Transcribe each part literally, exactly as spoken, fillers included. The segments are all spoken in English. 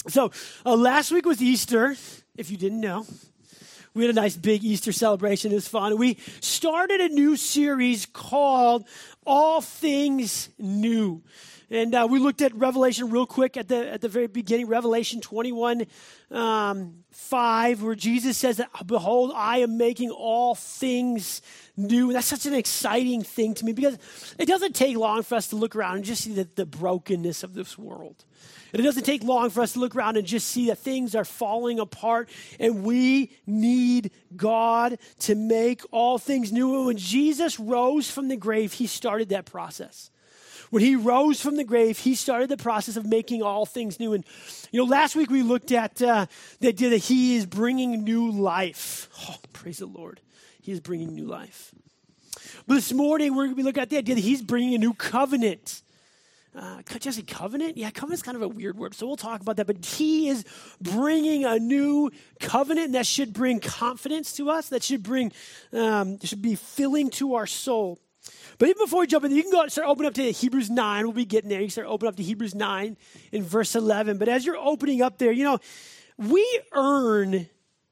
So uh, last week was Easter, if you didn't know. We had a nice big Easter celebration. It was fun. We started a new series called All Things New. And uh, we looked at Revelation real quick at the at the very beginning, Revelation twenty-one, um, five, where Jesus says that, behold, I am making all things new. That's such an exciting thing to me because it doesn't take long for us to look around and just see the, the brokenness of this world. And it doesn't take long for us to look around and just see that things are falling apart, and we need God to make all things new. And when Jesus rose from the grave, he started that process. When he rose from the grave, he started the process of making all things new. And, you know, last week we looked at uh, the idea that he is bringing new life. Oh, praise the Lord. He is bringing new life. But this morning we're going to be looking at the idea that he's bringing a new covenant. Uh, just a covenant? Yeah, covenant's kind of a weird word, so we'll talk about that. But he is bringing a new covenant that should bring confidence to us, that should bring, um, should be filling to our soul. But even before we jump in, you can go and start opening up to Hebrews nine. We'll be getting there. You can start opening up to Hebrews nine in verse eleven. But as you're opening up there, you know, we earn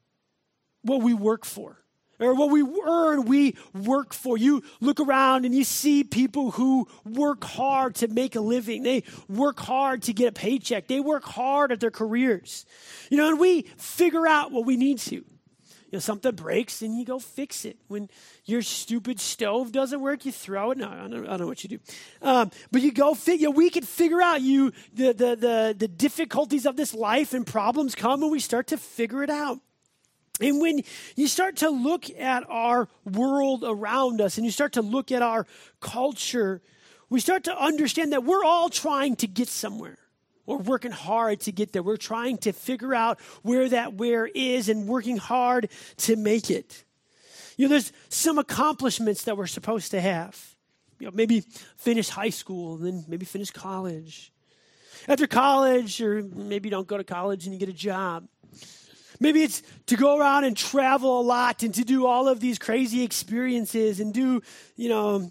what we work for. Or what we earn, we work for. You look around and you see people who work hard to make a living. They work hard to get a paycheck. They work hard at their careers. You know, and we figure out what we need to. You know, something breaks and you go fix it. When your stupid stove doesn't work, you throw it. No, I don't, I don't know what you do. Um, but you go, fi- you know, we can figure out you the, the, the, the difficulties of this life, and problems come and we start to figure it out. And when you start to look at our world around us and you start to look at our culture, we start to understand that we're all trying to get somewhere. We're working hard to get there. We're trying to figure out where that where is and working hard to make it. You know, there's some accomplishments that we're supposed to have. You know, maybe finish high school and then maybe finish college. After college, or maybe you don't go to college and you get a job. Maybe it's to go around and travel a lot and to do all of these crazy experiences and do, you know,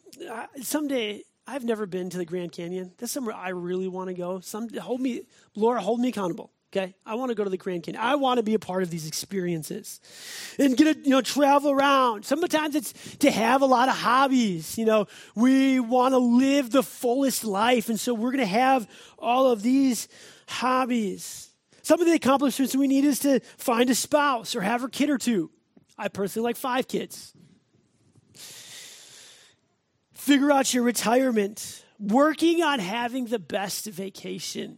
someday, I've never been to the Grand Canyon. That's somewhere I really want to go. Some, hold me, Laura, hold me accountable, okay? I want to go to the Grand Canyon. I want to be a part of these experiences and get to, you know, travel around. Sometimes it's to have a lot of hobbies. You know, we want to live the fullest life, and so we're going to have all of these hobbies. Some of the accomplishments we need is to find a spouse or have a kid or two. I personally like five kids. Figure out your retirement. Working on having the best vacation.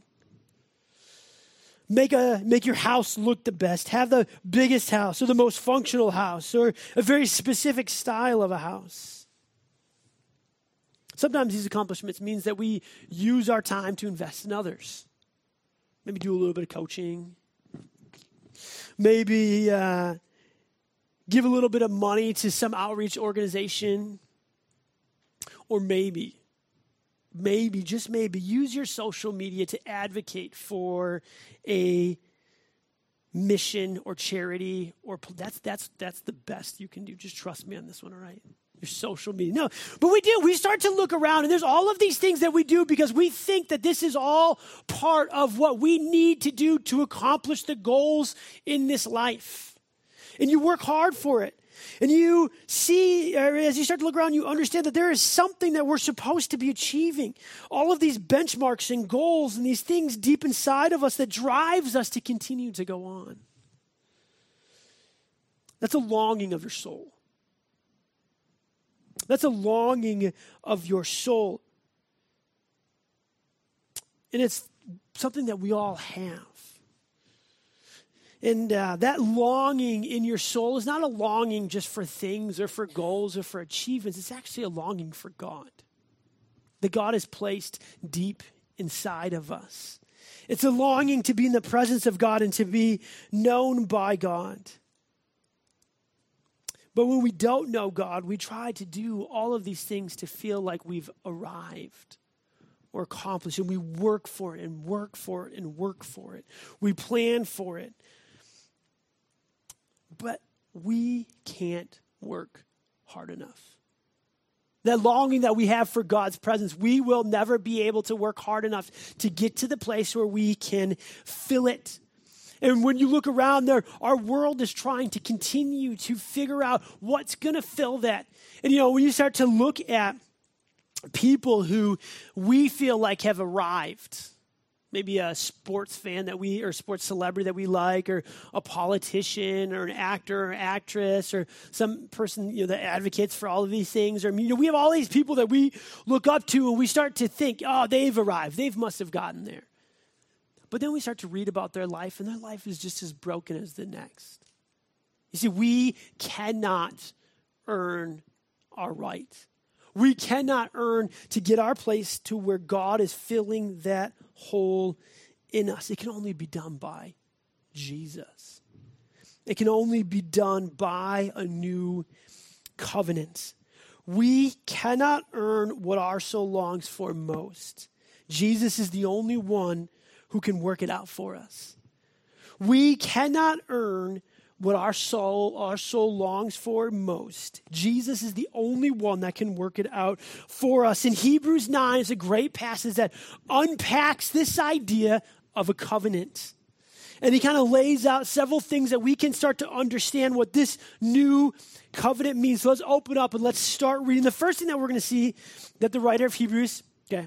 Make a make your house look the best. Have the biggest house or the most functional house or a very specific style of a house. Sometimes these accomplishments means that we use our time to invest in others. Maybe do a little bit of coaching. Maybe uh, give a little bit of money to some outreach organization. Or maybe, maybe, just maybe, use your social media to advocate for a mission or charity. Or that's that's that's the best you can do. Just trust me on this one, all right? Your social media. No, but we do. We start to look around, and there's all of these things that we do because we think that this is all part of what we need to do to accomplish the goals in this life. And you work hard for it. And you see, or as you start to look around, you understand that there is something that we're supposed to be achieving. All of these benchmarks and goals and these things deep inside of us that drives us to continue to go on. That's a longing of your soul. That's a longing of your soul. And it's something that we all have. And uh, that longing in your soul is not a longing just for things or for goals or for achievements. It's actually a longing for God. That God has placed deep inside of us. It's a longing to be in the presence of God and to be known by God. But when we don't know God, we try to do all of these things to feel like we've arrived or accomplished. And we work for it and work for it and work for it. We plan for it. But we can't work hard enough. that longing that we have for God's presence, we will never be able to work hard enough to get to the place where we can fill it. And when you look around there, our world is trying to continue to figure out what's going to fill that. And, you know, when you start to look at people who we feel like have arrived, maybe a sports fan that we, or sports celebrity that we like, or a politician, or an actor or actress, or some person, you know, that advocates for all of these things. Or, you know, we have all these people that we look up to, and we start to think, oh, they've arrived. They must have gotten there. But then we start to read about their life, and their life is just as broken as the next. You see, we cannot earn our right. We cannot earn to get our place to where God is filling that hole in us. It can only be done by Jesus. It can only be done by a new covenant. We cannot earn what our soul longs for most. Jesus is the only one who can work it out for us. We cannot earn what our soul, our soul longs for most. Jesus is the only one that can work it out for us. In Hebrews nine is a great passage that unpacks this idea of a covenant. And he kind of lays out several things that we can start to understand what this new covenant means. So let's open up and let's start reading. The first thing that we're going to see that the writer of Hebrews, okay,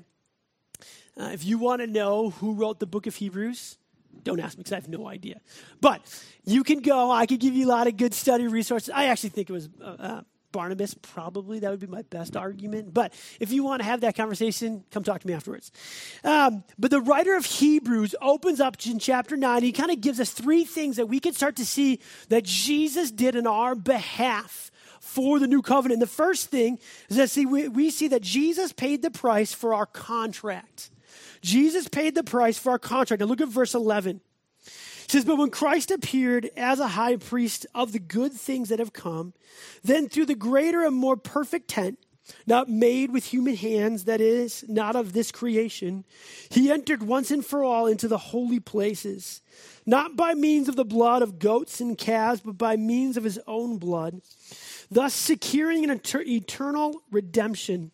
Uh, if you want to know who wrote the book of Hebrews, don't ask me because I have no idea. But you can go. I could give you a lot of good study resources. I actually think it was uh, uh, Barnabas, probably. That would be my best argument. But if you want to have that conversation, come talk to me afterwards. Um, but the writer of Hebrews opens up in chapter nine. He kind of gives us three things that we can start to see that Jesus did in our behalf for the new covenant. The first thing is that see, we, we see that Jesus paid the price for our contract. Jesus paid the price for our contract. Now look at verse eleven. It says, but when Christ appeared as a high priest of the good things that have come, then through the greater and more perfect tent, not made with human hands, that is, not of this creation, he entered once and for all into the holy places, not by means of the blood of goats and calves, but by means of his own blood, thus securing an eternal redemption.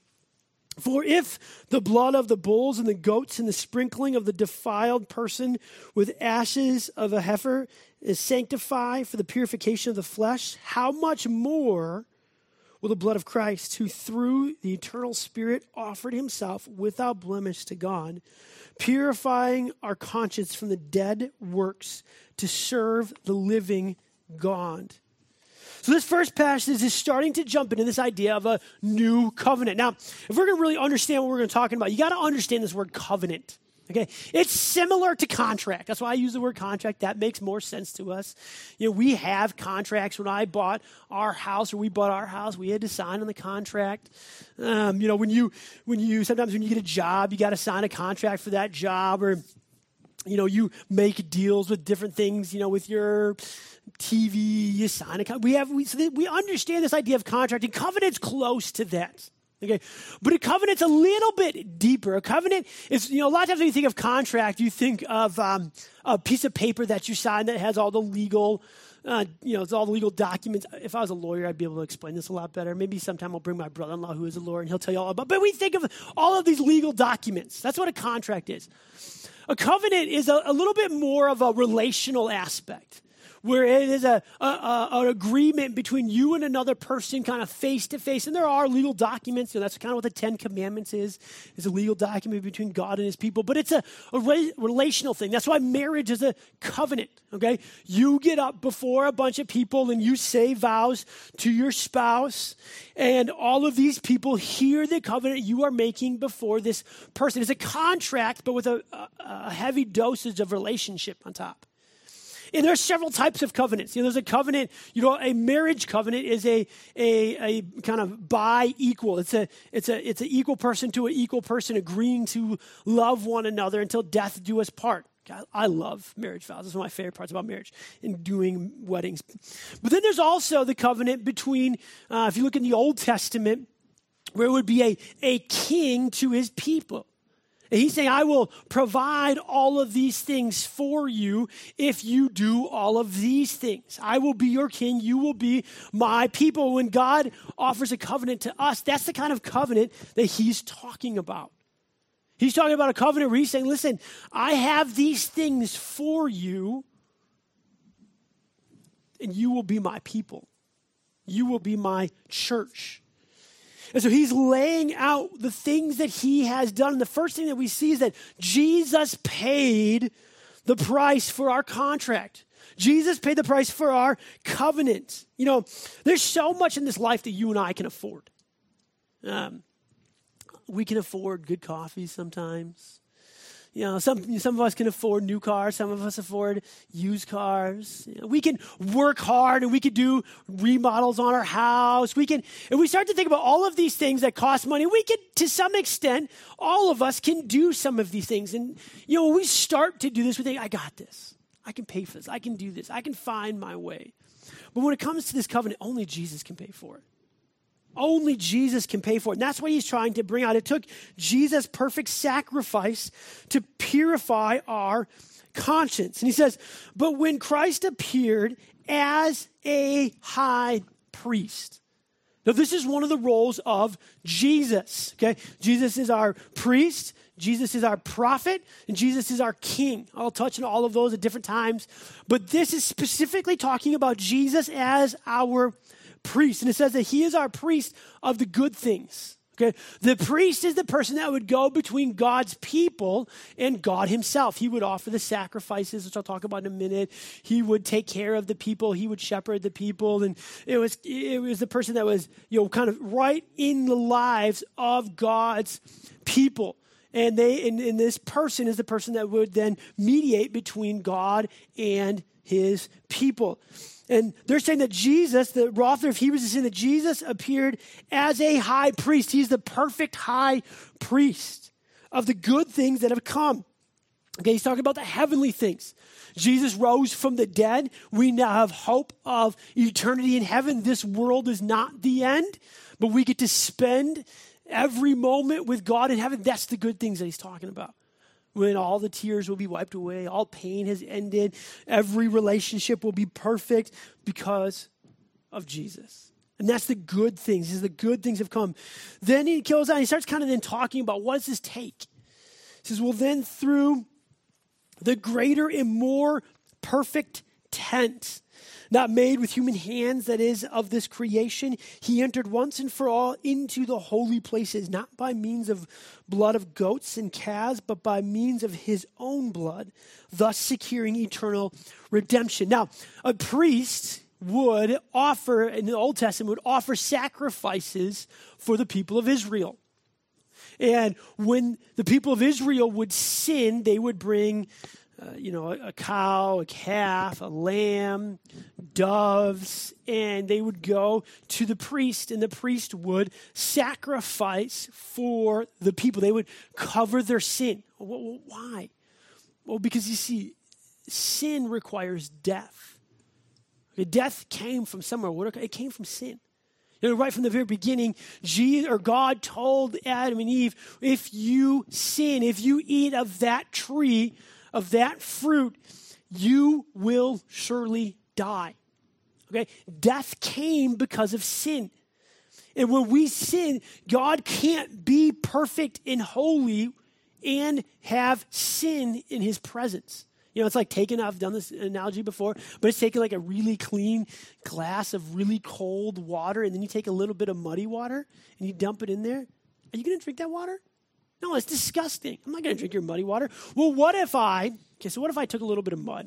For if the blood of the bulls and the goats and the sprinkling of the defiled person with ashes of a heifer is sanctified for the purification of the flesh, how much more will the blood of Christ, who through the eternal Spirit offered himself without blemish to God, purifying our conscience from the dead works to serve the living God. So this first passage is starting to jump into this idea of a new covenant. Now, if we're going to really understand what we're going to talk about, you got to understand this word covenant. Okay, it's similar to contract. That's why I use the word contract. That makes more sense to us. You know, we have contracts. When I bought our house, or we bought our house, we had to sign on the contract. Um, you know, when you when you sometimes when you get a job, you got to sign a contract for that job, or you know, you make deals with different things. You know, with your T V, you sign a contract. We have we so we understand this idea of contract, and covenant's close to that. Okay, but a covenant's a little bit deeper. A covenant is, you know, a lot of times when you think of contract, you think of um, a piece of paper that you sign that has all the legal, uh, you know, it's all the legal documents. If I was a lawyer, I'd be able to explain this a lot better. Maybe sometime I'll bring my brother-in-law who is a lawyer, and he'll tell you all about it. But we think of all of these legal documents. That's what a contract is. A covenant is a, a little bit more of a relational aspect, where it is a, a, a an agreement between you and another person, kind of face to face. And there are legal documents. You know, that's kind of what the Ten Commandments is, is a legal document between God and his people. But it's a, a re- relational thing. That's why marriage is a covenant, okay? You get up before a bunch of people and you say vows to your spouse. And all of these people hear the covenant you are making before this person. It's a contract, but with a, a, a heavy dosage of relationship on top. And there are several types of covenants. You know, there's a covenant, you know, a marriage covenant is a a, a kind of bi-equal. It's a it's a it's an equal person to an equal person agreeing to love one another until death do us part. God, I love marriage vows. That's one of my favorite parts about marriage and doing weddings. But then there's also the covenant between, uh, if you look in the Old Testament, where it would be a, a king to his people. And he's saying, I will provide all of these things for you if you do all of these things. I will be your king. You will be my people. When God offers a covenant to us, that's the kind of covenant that he's talking about. He's talking about a covenant where he's saying, listen, I have these things for you, and you will be my people. You will be my church. And so he's laying out the things that he has done. And the first thing that we see is that Jesus paid the price for our contract. Jesus paid the price for our covenant. You know, there's so much in this life that you and I can afford. Um, we can afford good coffee sometimes. You know, some some of us can afford new cars. Some of us afford used cars. You know, we can work hard and we can do remodels on our house. We can, and we start to think about all of these things that cost money. We can, to some extent, all of us can do some of these things. And, you know, when we start to do this, we think, I got this. I can pay for this. I can do this. I can find my way. But when it comes to this covenant, only Jesus can pay for it. Only Jesus can pay for it. And that's what he's trying to bring out. It took Jesus' perfect sacrifice to purify our conscience. And he says, but when Christ appeared as a high priest. Now, this is one of the roles of Jesus, okay? Jesus is our priest. Jesus is our prophet, and Jesus is our king. I'll touch on all of those at different times. But this is specifically talking about Jesus as our priest. And it says that he is our priest of the good things. Okay, the priest is the person that would go between God's people and God himself. He would offer the sacrifices, which I'll talk about in a minute. He would take care of the people. He would shepherd the people. And it was it was the person that was, you know, kind of right in the lives of God's people. And they and, and this person is the person that would then mediate between God and his people. And they're saying that Jesus, the author of Hebrews is saying that Jesus appeared as a high priest. He's the perfect high priest of the good things that have come. Okay, he's talking about the heavenly things. Jesus rose from the dead. We now have hope of eternity in heaven. This world is not the end, but we get to spend every moment with God in heaven. That's the good things that he's talking about. When all the tears will be wiped away, all pain has ended, every relationship will be perfect because of Jesus. And that's the good things. He says the good things have come. Then he goes on, he starts kind of then talking about what does this take? He says, well, then through the greater and more perfect tent, not made with human hands, that is, of this creation, he entered once and for all into the holy places, not by means of blood of goats and calves, but by means of his own blood, thus securing eternal redemption. Now, a priest would offer, in the Old Testament, would offer sacrifices for the people of Israel. And when the people of Israel would sin, they would bring Uh, you know, a, a cow, a calf, a lamb, doves, and they would go to the priest, and the priest would sacrifice for the people. They would cover their sin. Well, why? Well, because you see, sin requires death. Okay, death came from somewhere. It came from sin. You know, right from the very beginning, Jesus, or God told Adam and Eve, if you sin, if you eat of that tree, of that fruit, you will surely die. Okay? Death came because of sin. And when we sin, God can't be perfect and holy and have sin in his presence. You know, it's like taking, I've done this analogy before, but it's taking like a really clean glass of really cold water, and then you take a little bit of muddy water and you dump it in there. Are you going to drink that water? No, it's disgusting. I'm not going to drink your muddy water. Well, what if I, okay, so what if I took a little bit of mud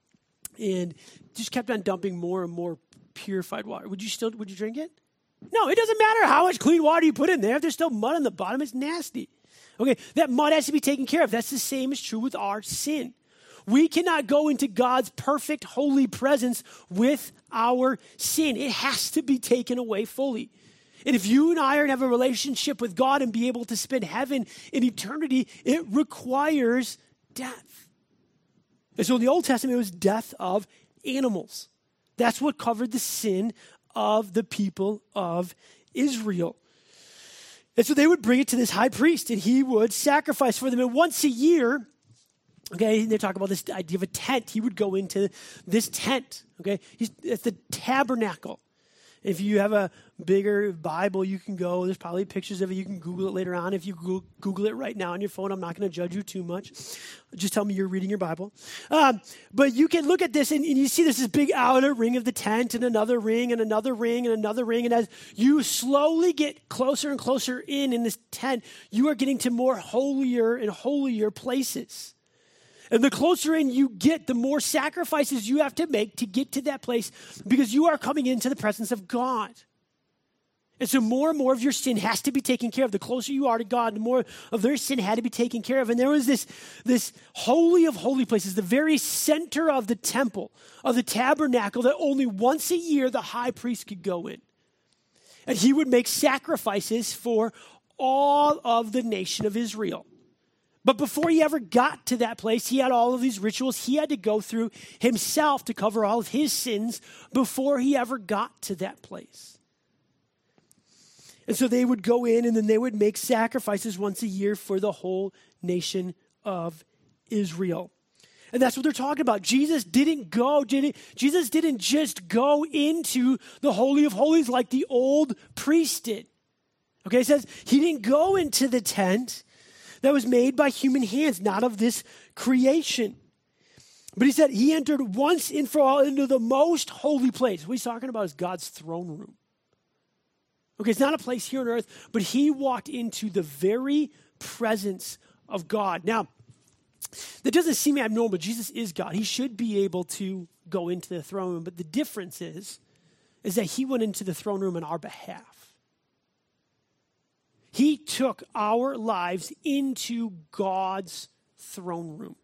and just kept on dumping more and more purified water? Would you still, would you drink it? No, it doesn't matter how much clean water you put in there. If there's still mud on the bottom, it's nasty. Okay, that mud has to be taken care of. That's the same is true with our sin. We cannot go into God's perfect, holy presence with our sin. It has to be taken away fully. And if you and I are to have a relationship with God and be able to spend heaven in eternity, it requires death. And so in the Old Testament, it was death of animals. That's what covered the sin of the people of Israel. And so they would bring it to this high priest, and he would sacrifice for them. And once a year, okay, they talk about this idea of a tent. He would go into this tent, okay? He's, it's the tabernacle. If you have a bigger Bible, you can go. There's probably pictures of it. You can Google it later on. If you Google it right now on your phone, I'm not going to judge you too much. Just tell me you're reading your Bible. Um, but you can look at this, and, and you see this, this big outer ring of the tent, and another ring, and another ring, and another ring. And as you slowly get closer and closer in in this tent, you are getting to more holier and holier places. And the closer in you get, the more sacrifices you have to make to get to that place, because you are coming into the presence of God. And so more and more of your sin has to be taken care of. The closer you are to God, the more of their sin had to be taken care of. And there was this, this holy of holy places, the very center of the temple, of the tabernacle, that only once a year the high priest could go in. And he would make sacrifices for all of the nation of Israel. But before he ever got to that place, he had all of these rituals he had to go through himself to cover all of his sins before he ever got to that place. And so they would go in, and then they would make sacrifices once a year for the whole nation of Israel. And that's what they're talking about. Jesus didn't go, didn't, Jesus didn't just go into the Holy of Holies like the old priest did. Okay, it says he didn't go into the tent that was made by human hands, not of this creation. But he said he entered once and for all into the most holy place. What he's talking about is God's throne room. Okay, it's not a place here on earth, but he walked into the very presence of God. Now, that doesn't seem abnormal, but Jesus is God. He should be able to go into the throne room. But the difference is, is that he went into the throne room on our behalf. He took our lives into God's throne room.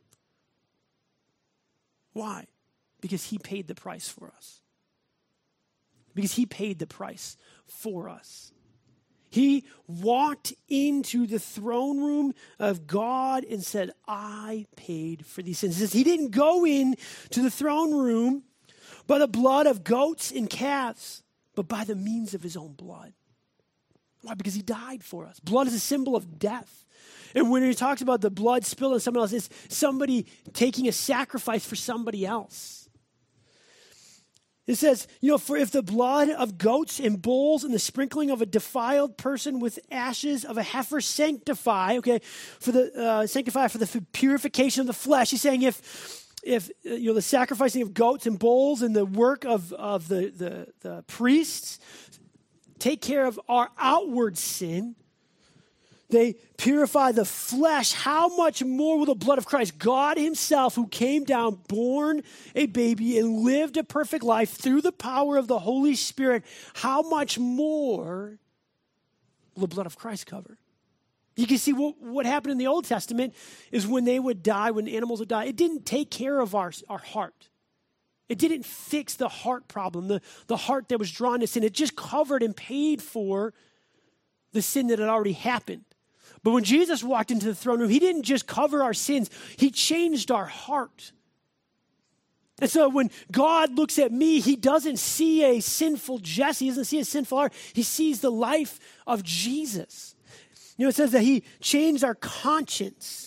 Why? Because he paid the price for us. Because he paid the price for us. He walked into the throne room of God and said, I paid for these sins. He says he didn't go in to the throne room by the blood of goats and calves, but by the means of his own blood. Why? Because he died for us. Blood is a symbol of death. And when he talks about the blood spilled on someone else, it's somebody taking a sacrifice for somebody else. It says, you know, for if the blood of goats and bulls and the sprinkling of a defiled person with ashes of a heifer sanctify, okay, for the uh, sanctify for the purification of the flesh. He's saying if if uh, you know the sacrificing of goats and bulls and the work of of the the, the priests take care of our outward sin, they purify the flesh, how much more will the blood of Christ, God himself, who came down, born a baby, and lived a perfect life through the power of the Holy Spirit, how much more will the blood of Christ cover? You can see what, what happened in the Old Testament is when they would die, when animals would die, it didn't take care of our, our heart. It didn't fix the heart problem, the, the heart that was drawn to sin. It just covered and paid for the sin that had already happened. But when Jesus walked into the throne room, he didn't just cover our sins. He changed our heart. And so when God looks at me, he doesn't see a sinful Jesse. He doesn't see a sinful heart. He sees the life of Jesus. You know, it says that he changed our conscience.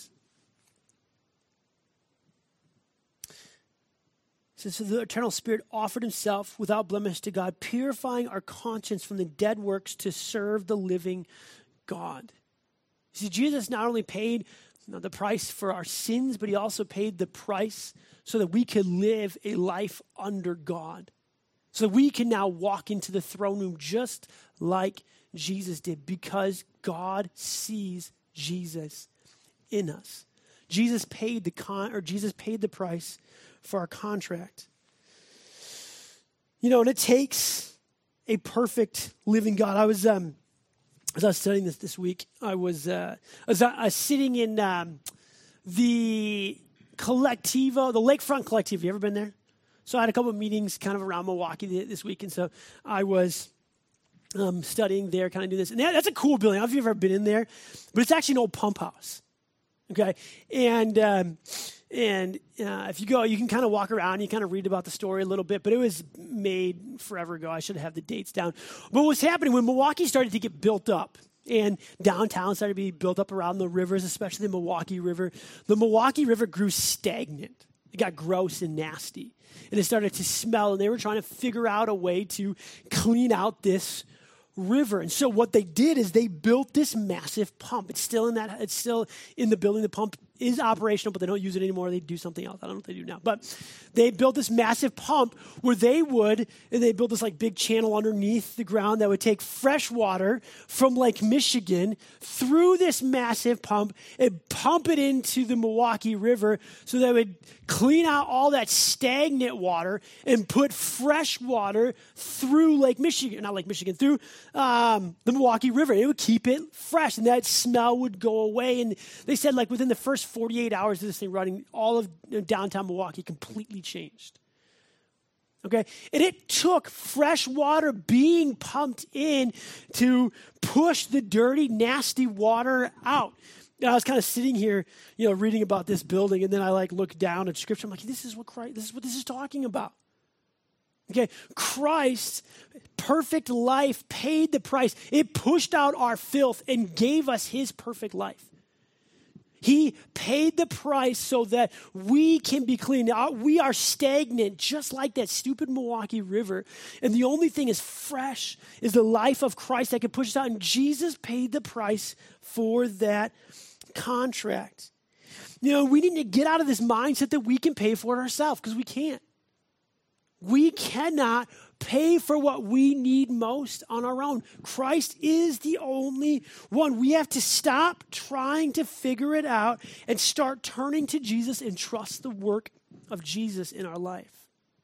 So the eternal Spirit offered himself without blemish to God, purifying our conscience from the dead works to serve the living God. See, Jesus not only paid you know, the price for our sins, but he also paid the price so that we could live a life under God. So that we can now walk into the throne room just like Jesus did, because God sees Jesus in us. Jesus paid the con or Jesus paid the price for our contract. You know, and it takes a perfect living God. I was, um, as I was studying this this week, I was, uh, I was, I was sitting in um, the Collectivo, the Lakefront Collective. You ever been there? So I had a couple of meetings kind of around Milwaukee this week, and so I was um, studying there, kind of doing this. And that, that's a cool building. I don't know if you've ever been in there, but it's actually an old pump house. Okay, and um, and uh, if you go, you can kind of walk around. You kind of read about the story a little bit, but it was made forever ago. I should have the dates down. But what's happening when Milwaukee started to get built up? And downtown started to be built up around the rivers, especially the Milwaukee River. The Milwaukee River grew stagnant. It got gross and nasty. And it started to smell, and they were trying to figure out a way to clean out this river. And so what they did is they built this massive pump. It's still in that, it's still in the building. The pump is operational, but they don't use it anymore. They do something else. I don't know what they do now. But they built this massive pump where they would, and they built this like big channel underneath the ground that would take fresh water from Lake Michigan through this massive pump and pump it into the Milwaukee River so that it would clean out all that stagnant water and put fresh water through Lake Michigan, not Lake Michigan, through um, the Milwaukee River. It would keep it fresh, and that smell would go away. And they said like within the first forty-eight hours of this thing running, all of downtown Milwaukee completely changed. Okay? And it took fresh water being pumped in to push the dirty, nasty water out. And I was kind of sitting here, you know, reading about this building, and then I like look down at scripture. I'm like, this is what Christ, this is what this is talking about. Okay, Christ, perfect life, paid the price. It pushed out our filth and gave us his perfect life. He paid the price so that we can be clean. We are stagnant, just like that stupid Milwaukee River. And the only thing is fresh is the life of Christ that can push us out. And Jesus paid the price for that contract. You know, we need to get out of this mindset that we can pay for it ourselves, because we can't. We cannot pay for what we need most on our own. Christ is the only one. We have to stop trying to figure it out and start turning to Jesus and trust the work of Jesus in our life.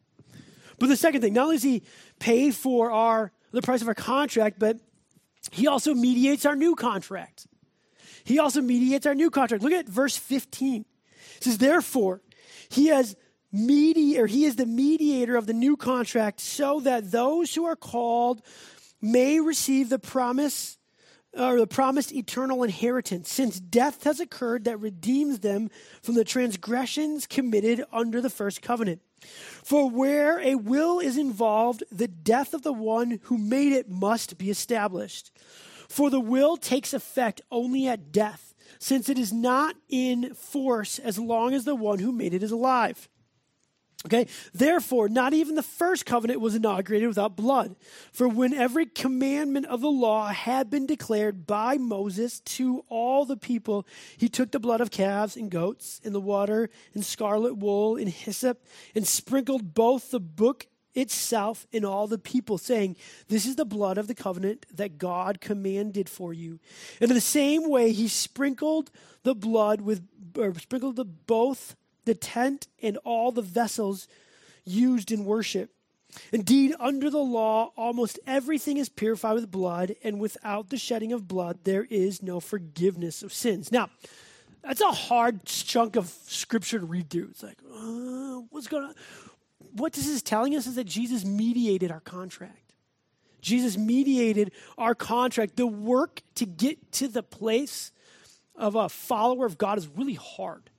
But the second thing, not only does he pay for our the price of our contract, but he also mediates our new contract. He also mediates our new contract. Look at verse fifteen. It says, therefore, he has Medi- or he is the mediator of the new contract, so that those who are called may receive the promise or the promised eternal inheritance, since death has occurred that redeems them from the transgressions committed under the first covenant. For where a will is involved, the death of the one who made it must be established. For the will takes effect only at death, since it is not in force as long as the one who made it is alive. Okay, therefore, not even the first covenant was inaugurated without blood. For when every commandment of the law had been declared by Moses to all the people, he took the blood of calves and goats and the water and scarlet wool and hyssop and sprinkled both the book itself and all the people, saying, this is the blood of the covenant that God commanded for you. And in the same way, he sprinkled the blood with, or sprinkled the both the tent and all the vessels used in worship. Indeed, under the law, almost everything is purified with blood, and without the shedding of blood, there is no forgiveness of sins. Now, that's a hard chunk of scripture to read through. It's like, uh, what's going on? What this is telling us is that Jesus mediated our contract. Jesus mediated our contract. The work to get to the place of a follower of God is really hard.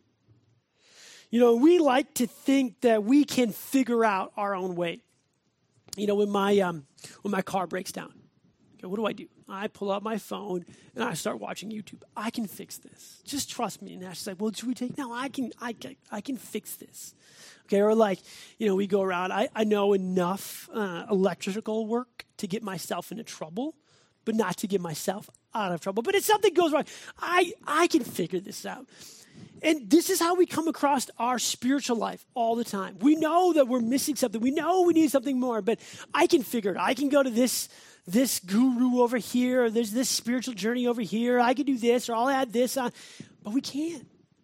You know, we like to think that we can figure out our own way. You know, when my um, when my car breaks down, okay, what do I do? I pull out my phone and I start watching YouTube. I can fix this. Just trust me. And Ash's like, well, should we take? No, I can. I can. I can fix this. Okay, or like, you know, we go around. I, I know enough uh, electrical work to get myself into trouble, but not to get myself out of trouble. But if something goes wrong, I I can figure this out. And this is how we come across our spiritual life all the time. We know that we're missing something. We know we need something more, but I can figure it out. I can go to this, this guru over here, or there's this spiritual journey over here. I can do this, or I'll add this on. But we can't.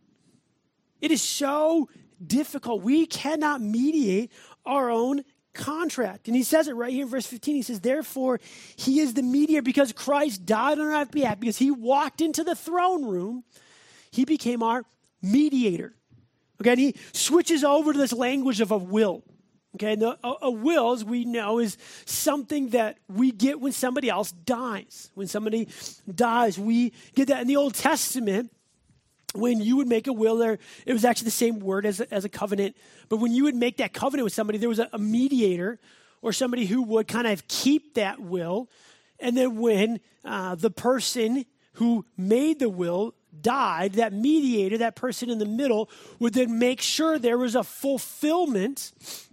It is so difficult. We cannot mediate our own contract. And he says it right here in verse fifteen. He says, therefore, he is the mediator because Christ died on our behalf, because he walked into the throne room. He became our mediator. Okay, and he switches over to this language of a will. Okay, and the, a, a will, as we know, is something that we get when somebody else dies. When somebody dies, we get that. In the Old Testament, when you would make a will, there it was actually the same word as a, as a covenant. But when you would make that covenant with somebody, there was a, a mediator or somebody who would kind of keep that will And then when uh, the person who made the will died, that mediator, that person in the middle, would then make sure there was a fulfillment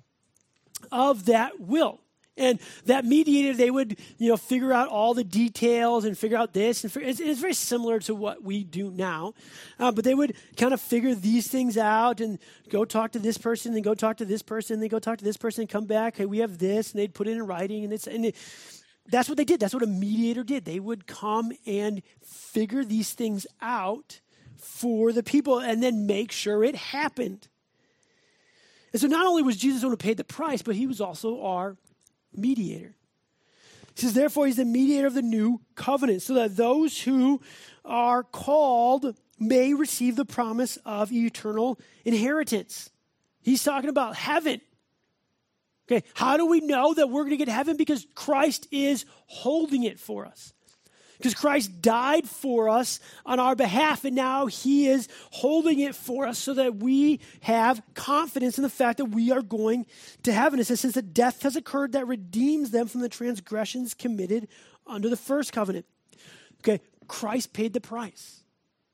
of that will. And that mediator, they would, you know, figure out all the details and figure out this. And figure, it's, it's very similar to what we do now. Uh, but they would kind of figure these things out and go talk to this person, and go talk to this person, and then go talk to this person and come back. Hey, we have this, and they'd put it in writing. And, it's, and it, that's what they did. That's what a mediator did. They would come and figure these things out for the people and then make sure it happened. And so not only was Jesus the one who paid the price, but he was also our mediator. He says, therefore, he's the mediator of the new covenant, so that those who are called may receive the promise of eternal inheritance. He's talking about heaven. Okay, how do we know that we're going to get heaven? Because Christ is holding it for us. Because Christ died for us on our behalf, and now he is holding it for us so that we have confidence in the fact that we are going to heaven. It says, since the death has occurred that redeems them from the transgressions committed under the first covenant. Okay, Christ paid the price.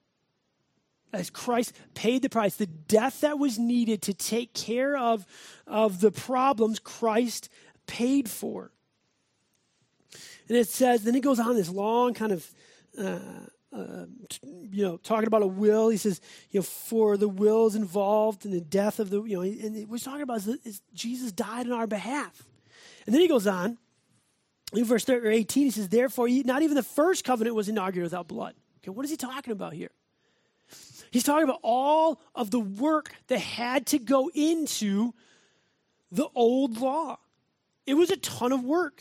As Christ paid the price, the death that was needed to take care of, of the problems, Christ paid for. And it says, then he goes on this long kind of, uh, uh, you know, talking about a will. He says, you know, for the wills involved in the death of the, you know, and what he's talking about is, is Jesus died on our behalf. And then he goes on, in verse eighteen, he says, therefore, not even the first covenant was inaugurated without blood. Okay, what is he talking about here? He's talking about all of the work that had to go into the old law. It was a ton of work.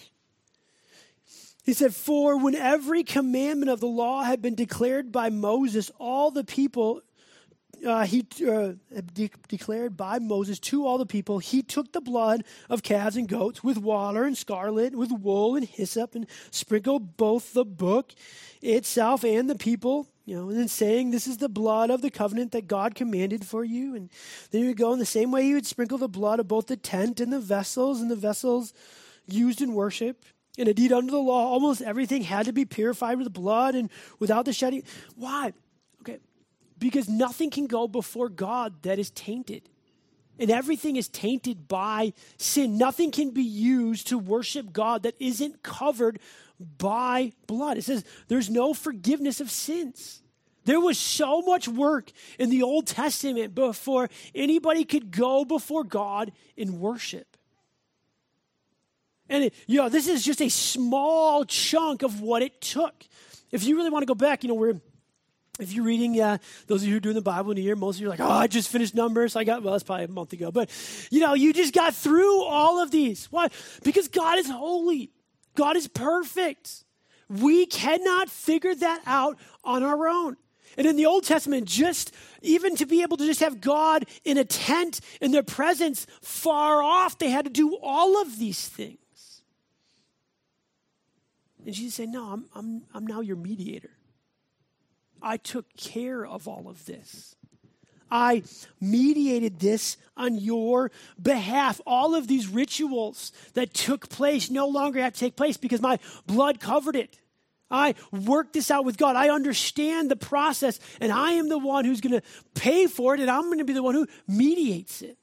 He said, for when every commandment of the law had been declared by Moses, all the people, uh, he uh, de- declared by Moses to all the people, he took the blood of calves and goats with water and scarlet, with wool and hyssop, and sprinkled both the book itself and the people, you know, and then saying, this is the blood of the covenant that God commanded for you. And then he would go in the same way he would sprinkle the blood of both the tent and the vessels and the vessels used in worship. And indeed, under the law, almost everything had to be purified with blood and without the shedding. Why? Okay, because nothing can go before God that is tainted. And everything is tainted by sin. Nothing can be used to worship God that isn't covered by blood. It says there's no forgiveness of sins. There was so much work in the Old Testament before anybody could go before God in worship. And, it, you know, this is just a small chunk of what it took. If you really want to go back, you know, we're, if you're reading, uh, those of you who are doing the Bible in a year, most of you are like, oh, I just finished Numbers. I got, well, that's probably a month ago. But, you know, you just got through all of these. Why? Because God is holy. God is perfect. We cannot figure that out on our own. And in the Old Testament, just even to be able to just have God in a tent in their presence far off, they had to do all of these things. And Jesus said, no, I'm, I'm, I'm now your mediator. I took care of all of this. I mediated this on your behalf. All of these rituals that took place no longer have to take place because my blood covered it. I worked this out with God. I understand the process, and I am the one who's going to pay for it, and I'm going to be the one who mediates it.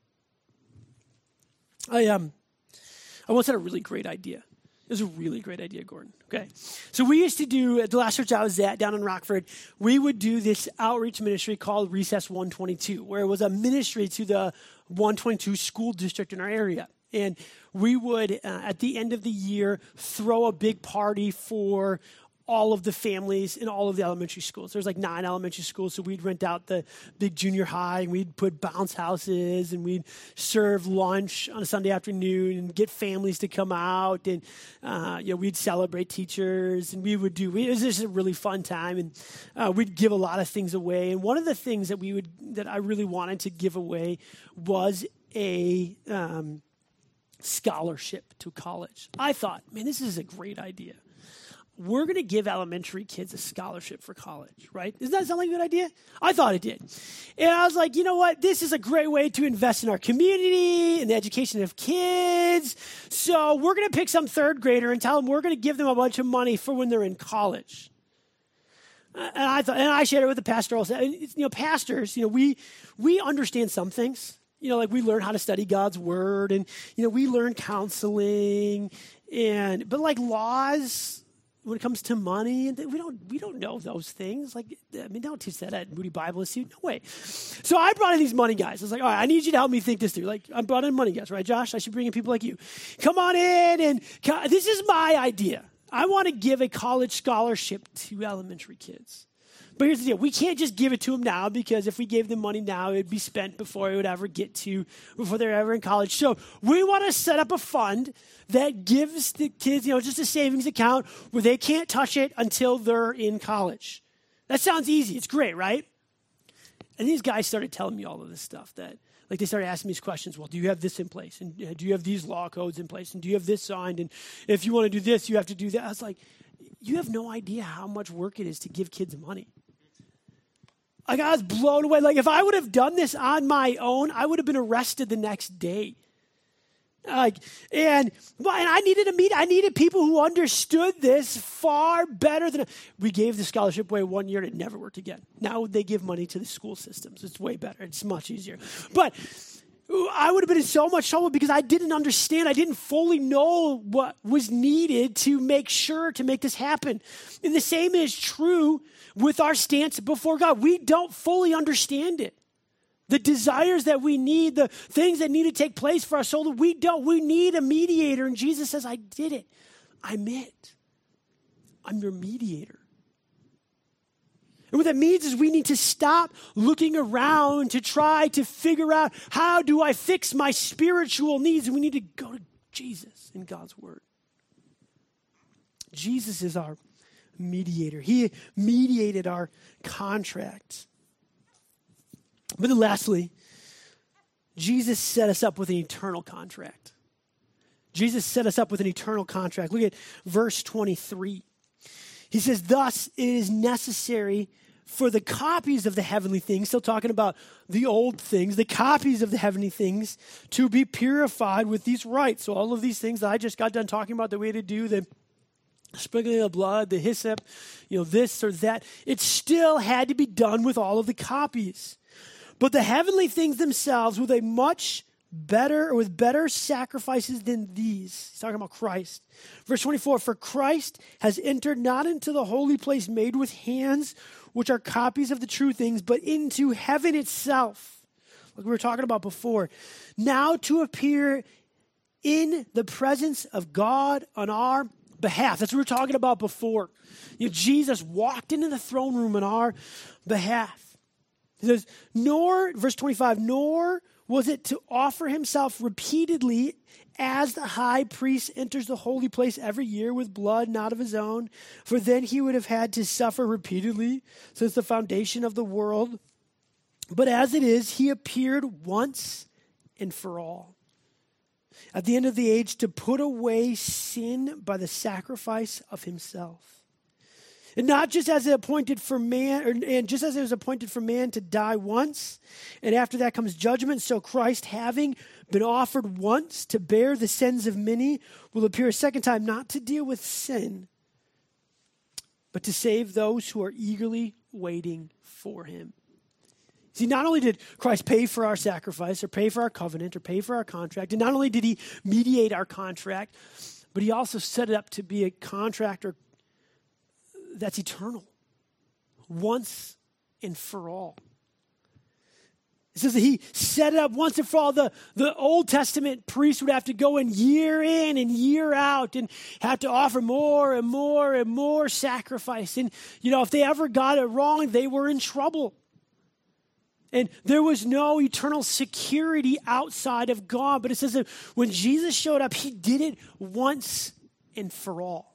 I um, I once had a really great idea. It was a really great idea, Gordon. Okay. So we used to do, at the last church I was at down in Rockford, we would do this outreach ministry called Recess one twenty-two, where it was a ministry to the one twenty-two school district in our area. And we would, uh, at the end of the year, throw a big party for all of the families in all of the elementary schools. There's like nine elementary schools, so we'd rent out the big junior high, and we'd put bounce houses, and we'd serve lunch on a Sunday afternoon and get families to come out, and uh, you know, we'd celebrate teachers, and we would do, we, it was just a really fun time, and uh, we'd give a lot of things away. And one of the things that we would, that I really wanted to give away was a um, scholarship to college. I thought, man, this is a great idea. we're going to give elementary kids a scholarship for college, right? Doesn't that sound like a good idea? I thought it did. And I was like, you know what? This is a great way to invest in our community, in the education of kids. So we're going to pick some third grader and tell them we're going to give them a bunch of money for when they're in college. And I thought, and I shared it with the pastoral, you know, pastors, you know, we we understand some things. You know, like we learn how to study God's word, and, you know, we learn counseling, and, but like laws, when it comes to money, we don't we don't know those things. Like, I mean, don't teach that at Moody Bible Institute. No way. So I brought in these money guys. I was like, all right, I need you to help me think this through. Like, I brought in money guys, right, Josh? I should bring in people like you. Come on in, and this is my idea. I want to give a college scholarship to elementary kids. But here's the deal. We can't just give it to them now, because if we gave them money now, it would be spent before it would ever get to, before they're ever in college. So we want to set up a fund that gives the kids, you know, just a savings account where they can't touch it until they're in college. That sounds easy. It's great, right? And these guys started telling me all of this stuff that, like, they started asking me these questions. Well, do you have this in place? And uh, do you have these law codes in place? And do you have this signed? And if you want to do this, you have to do that. I was like, you have no idea how much work it is to give kids money. Like, I was blown away. Like, if I would have done this on my own, I would have been arrested the next day. Like, and, well, and I needed to meet, I needed people who understood this far better than, we gave the scholarship away one year and it never worked again. Now they give money to the school systems. It's way better. It's much easier. But I would have been in so much trouble because I didn't understand. I didn't fully know what was needed to make sure to make this happen. And the same is true with our stance before God. We don't fully understand it. The desires that we need, the things that need to take place for our soul, we don't. We need a mediator. And Jesus says, I did it. I'm it. I'm your mediator. And what that means is we need to stop looking around to try to figure out, how do I fix my spiritual needs? And we need to go to Jesus in God's word. Jesus is our mediator. He mediated our contract. But then lastly, Jesus set us up with an eternal contract. Jesus set us up with an eternal contract. Look at verse twenty-three. He says, thus it is necessary for the copies of the heavenly things, still talking about the old things, the copies of the heavenly things, to be purified with these rites. So all of these things that I just got done talking about, the way to do the sprinkling of blood, the hyssop, you know, this or that, it still had to be done with all of the copies. But the heavenly things themselves with a much better, or with better sacrifices than these. He's talking about Christ. Verse twenty-four, for Christ has entered not into the holy place made with hands, which are copies of the true things, but into heaven itself, like we were talking about before, now to appear in the presence of God on our behalf. That's what we were talking about before. You know, Jesus walked into the throne room on our behalf. He says, nor, verse twenty-five, nor was it to offer himself repeatedly as the high priest enters the holy place every year with blood not of his own, for then he would have had to suffer repeatedly since the foundation of the world. But as it is, he appeared once and for all, at the end of the age, to put away sin by the sacrifice of himself. And not just as it appointed for man, or, and just as it was appointed for man to die once, and after that comes judgment, so Christ, having been offered once to bear the sins of many, will appear a second time, not to deal with sin, but to save those who are eagerly waiting for him. See, not only did Christ pay for our sacrifice, or pay for our covenant, or pay for our contract, and not only did he mediate our contract, but he also set it up to be a contract or that's eternal, once and for all. It says that he set it up once and for all. The, the Old Testament priests would have to go in year in and year out and have to offer more and more and more sacrifice. And, you know, if they ever got it wrong, they were in trouble. And there was no eternal security outside of God. But it says that when Jesus showed up, he did it once and for all.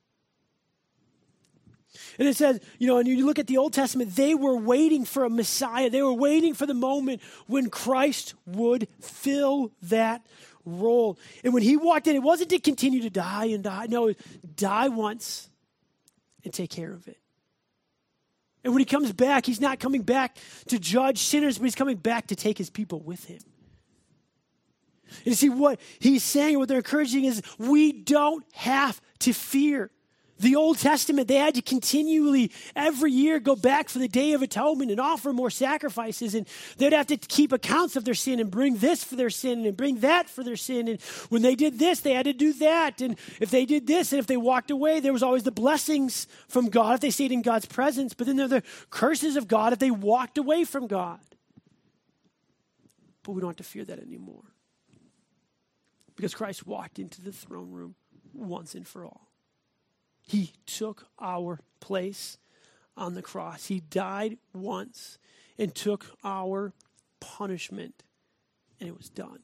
And it says, you know, and you look at the Old Testament, they were waiting for a Messiah. They were waiting for the moment when Christ would fill that role. And when he walked in, it wasn't to continue to die and die. No, die once and take care of it. And when he comes back, he's not coming back to judge sinners, but he's coming back to take his people with him. And you see, what he's saying, what they're encouraging is we don't have to fear. The Old Testament, they had to continually, every year, go back for the Day of Atonement and offer more sacrifices. And they'd have to keep accounts of their sin and bring this for their sin and bring that for their sin. And when they did this, they had to do that. And if they did this and if they walked away, there was always the blessings from God if they stayed in God's presence. But then there are the curses of God if they walked away from God. But we don't have to fear that anymore. Because Christ walked into the throne room once and for all. He took our place on the cross. He died once and took our punishment, and it was done.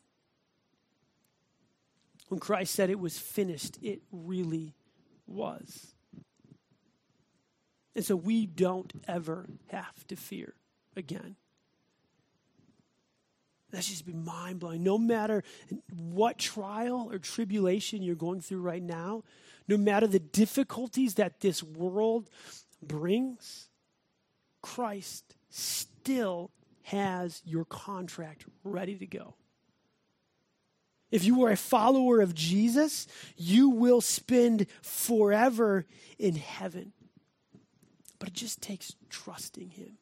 When Christ said it was finished, it really was. And so we don't ever have to fear again. That's just be mind-blowing. No matter what trial or tribulation you're going through right now, no matter the difficulties that this world brings, Christ still has your contract ready to go. If you are a follower of Jesus, you will spend forever in heaven. But it just takes trusting him.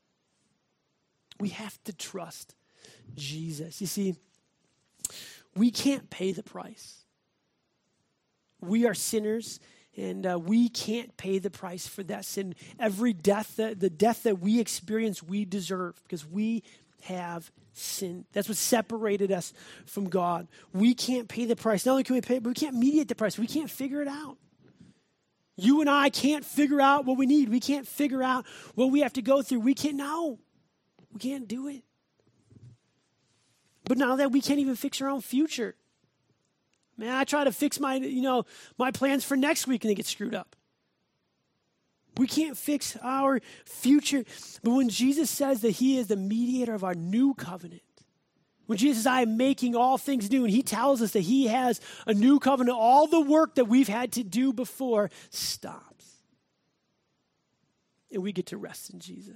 We have to trust Jesus. You see, we can't pay the price. We are sinners, and uh, we can't pay the price for that sin. Every death, that, the death that we experience, we deserve because we have sinned. That's what separated us from God. We can't pay the price. Not only can we pay it, but we can't mediate the price. We can't figure it out. You and I can't figure out what we need. We can't figure out what we have to go through. We can't know. We can't do it. But now that we can't even fix our own future. Man, I try to fix my, you know, my plans for next week and they get screwed up. We can't fix our future. But when Jesus says that he is the mediator of our new covenant, when Jesus says, I am making all things new, and he tells us that he has a new covenant, all the work that we've had to do before stops. And we get to rest in Jesus.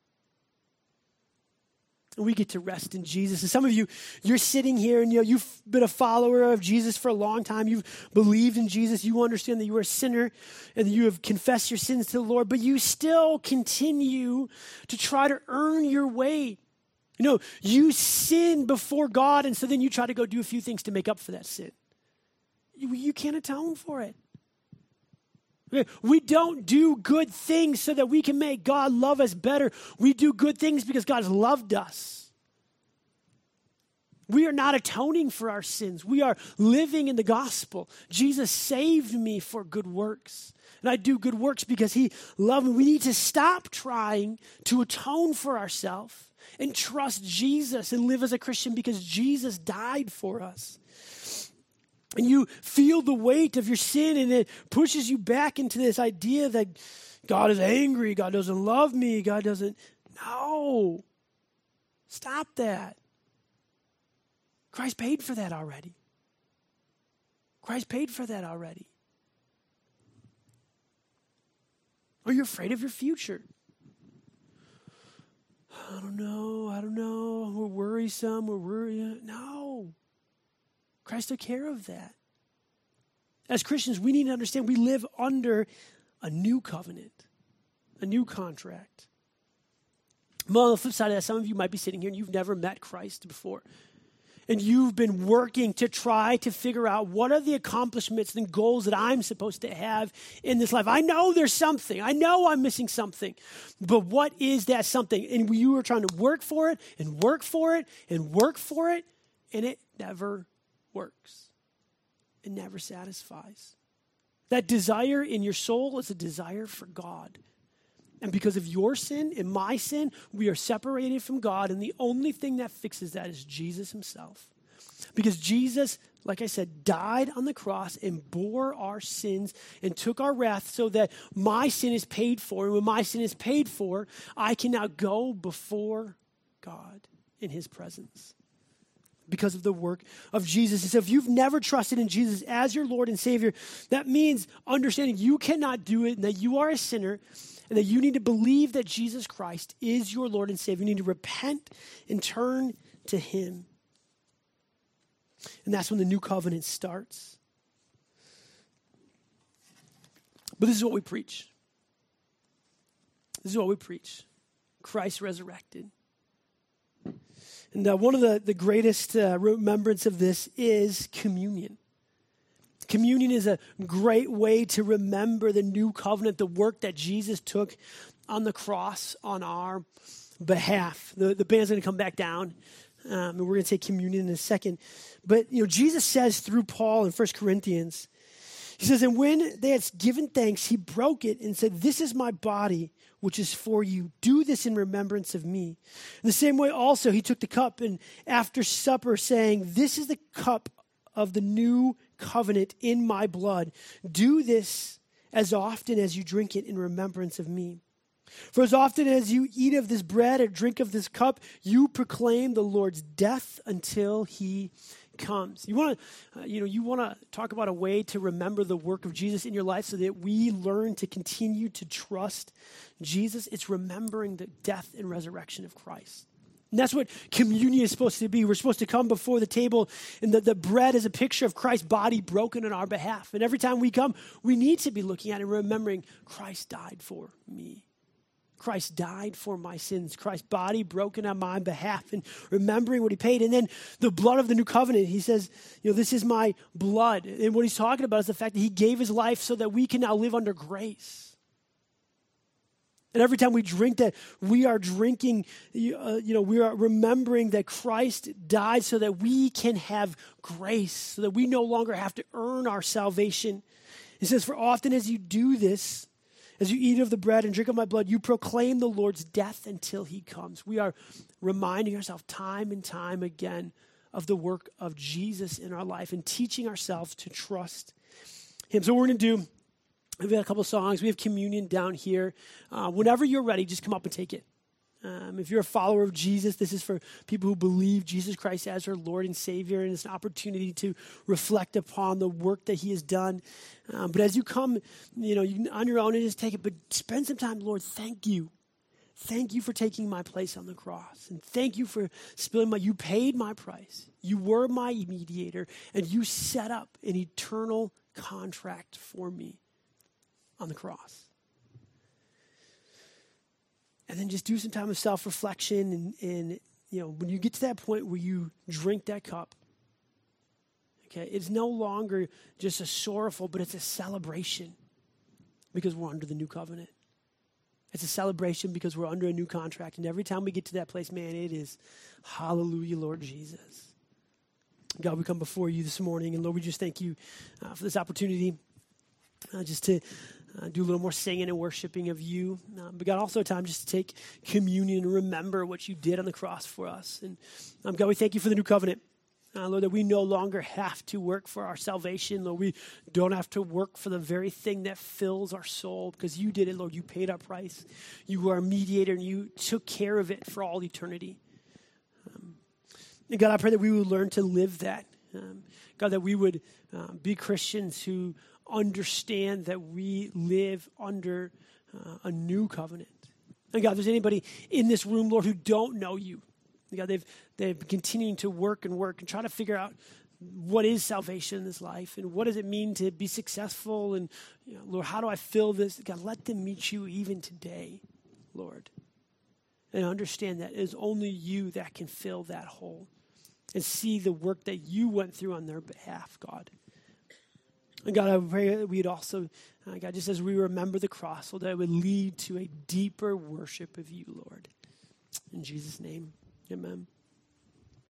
We get to rest in Jesus. And some of you, you're sitting here and you know, you've been a follower of Jesus for a long time. You've believed in Jesus. You understand that you are a sinner and that you have confessed your sins to the Lord, but you still continue to try to earn your way. You know, you sin before God, and so then you try to go do a few things to make up for that sin. You, you can't atone for it. We don't do good things so that we can make God love us better. We do good things because God has loved us. We are not atoning for our sins. We are living in the gospel. Jesus saved me for good works. And I do good works because he loved me. We need to stop trying to atone for ourselves and trust Jesus and live as a Christian because Jesus died for us. And you feel the weight of your sin, and it pushes you back into this idea that God is angry, God doesn't love me, God doesn't. No. Stop that. Christ paid for that already. Christ paid for that already. Are you afraid of your future? I don't know, I don't know. We're worrisome, we're worried. No. Christ took care of that. As Christians, we need to understand we live under a new covenant, a new contract. Well, on the flip side of that, some of you might be sitting here and you've never met Christ before. And you've been working to try to figure out what are the accomplishments and goals that I'm supposed to have in this life. I know there's something. I know I'm missing something. But what is that something? And you are trying to work for it and work for it and work for it, and it never works. It never satisfies. That desire in your soul is a desire for God. And because of your sin and my sin, we are separated from God. And the only thing that fixes that is Jesus himself. Because Jesus, like I said, died on the cross and bore our sins and took our wrath so that my sin is paid for. And when my sin is paid for, I can now go before God in his presence. because of the work of Jesus. And so if you've never trusted in Jesus as your Lord and Savior, that means understanding you cannot do it and that you are a sinner and that you need to believe that Jesus Christ is your Lord and Savior. You need to repent and turn to him. And that's when the new covenant starts. But this is what we preach. This is what we preach. Christ resurrected. And uh, one of the, the greatest uh, remembrance of this is communion. Communion is a great way to remember the new covenant, the work that Jesus took on the cross on our behalf. The, the band's going to come back down, um, and we're going to take communion in a second. But, you know, Jesus says through Paul in First Corinthians, he says, and when they had given thanks, he broke it and said, this is my body, which is for you. Do this in remembrance of me. In the same way also, he took the cup and after supper saying, this is the cup of the new covenant in my blood. Do this as often as you drink it in remembrance of me. For as often as you eat of this bread or drink of this cup, you proclaim the Lord's death until he comes. You want to, uh, you know, you want to talk about a way to remember the work of Jesus in your life so that we learn to continue to trust Jesus. It's remembering the death and resurrection of Christ. And that's what communion is supposed to be. We're supposed to come before the table, and the, the bread is a picture of Christ's body broken on our behalf. And every time we come, we need to be looking at it and remembering Christ died for me. Christ died for my sins. Christ's body broken on my behalf, and remembering what he paid. And then the blood of the new covenant, he says, you know, this is my blood. And what he's talking about is the fact that he gave his life so that we can now live under grace. And every time we drink that, we are drinking, uh, you know, we are remembering that Christ died so that we can have grace, so that we no longer have to earn our salvation. He says, for often as you do this, as you eat of the bread and drink of my blood, you proclaim the Lord's death until he comes. We are reminding ourselves time and time again of the work of Jesus in our life and teaching ourselves to trust him. So what we're going to do, we've got a couple of songs. We have communion down here. Uh, whenever you're ready, just come up and take it. Um, if you're a follower of Jesus, this is for people who believe Jesus Christ as their Lord and Savior, and it's an opportunity to reflect upon the work that he has done. Um, but as you come, you know, you can, on your own and just take it, but spend some time, Lord, thank you. Thank you for taking my place on the cross. And thank you for spilling my, you paid my price. You were my mediator, and you set up an eternal contract for me on the cross. And then just do some time of self-reflection. And, and, you know, when you get to that point where you drink that cup, okay, it's no longer just a sorrowful, but it's a celebration because we're under the new covenant. It's a celebration because we're under a new contract. And every time we get to that place, man, it is hallelujah, Lord Jesus. God, we come before you this morning. And Lord, we just thank you uh, for this opportunity uh, just to Uh, do a little more singing and worshiping of you. Um, but God, also a time just to take communion and remember what you did on the cross for us. And um, God, we thank you for the new covenant. Uh, Lord, that we no longer have to work for our salvation. Lord, we don't have to work for the very thing that fills our soul because you did it, Lord. You paid our price. You were our mediator and you took care of it for all eternity. Um, and God, I pray that we would learn to live that. Um, God, that we would uh, be Christians who understand that we live under uh, a new covenant. And God, if there's anybody in this room, Lord, who don't know you, God, they've they've been continuing to work and work and try to figure out what is salvation in this life and what does it mean to be successful and, you know, Lord, how do I fill this? God, let them meet you even today, Lord, and understand that it is only you that can fill that hole and see the work that you went through on their behalf, God. And God, I pray that we'd also, uh, God, just as we remember the cross, so that it would lead to a deeper worship of you, Lord. In Jesus' name, amen.